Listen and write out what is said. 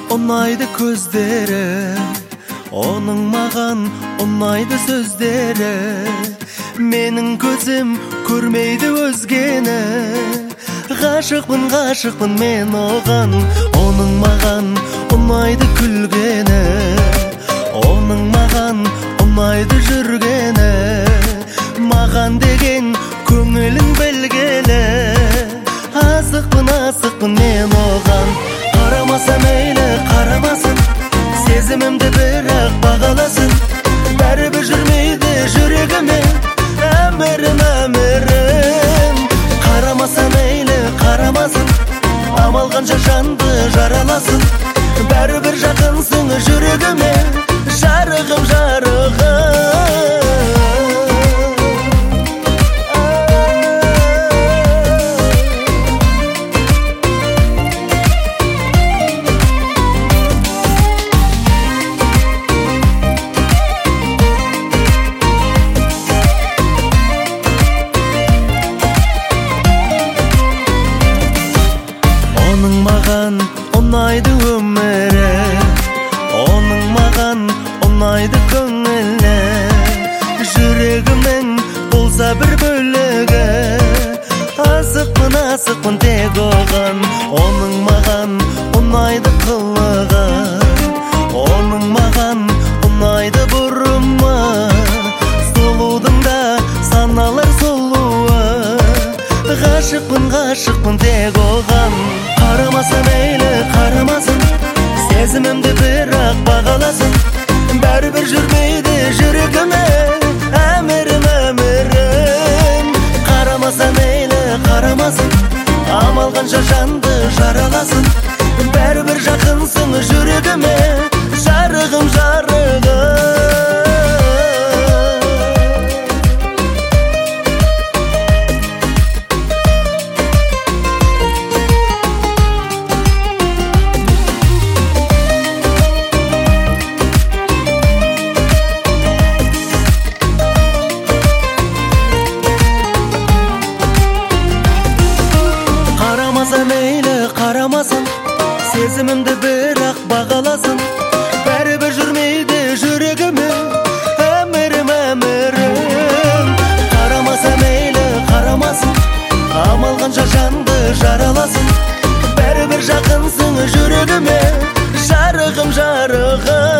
ұнайды көздері, оның маған ұнайды сөздері. Менің көзім көрмейді өзгені, ғашықпын мен оған. Оның маған ұнайды күлгені, оның маған ұнайды жүргені. Маған деген көңілін білгелі, асықпын мен оған. Қарамаса мейлі қарамасын, сезімімді бірақ бағаласын. Бәрібір жүрмейді жүрегіме әмірім. Қарамаса мейлі қарамасын, амал қанша жанды жараласын. Бәрібір жақынсың жүрегіме, жарығым. Оның маған ұнайды өмірі, оның маған ұнайды көңілі. Жүрегімнің болса бір бөлігі, асықпын тек оған. Оның маған ұнайды қылығы, оның маған ұнайды бұрымы. Сұлудың да саналар сұлуы, ғашықпын тек оған. Қарамаса мейлі қарамасын, сезімімді бірақ бағаласын. Бәрібір жүрмейді жүрегіме әмірім. Қарамаса мейлі қарамасын, амал қанша жанды жараласын. Бәрібір жақынсың жүрегіме, жарығым. Қарамаса мейлі қарамасын, сезімімді бірақ бағаласын. Бәрібір жүрмейді жүрегіме әмірім. Қарамаса мейлі қарамасын, амал қанша жанды жараласын. Бәрібір жақынсың жүрегіме, жарығым.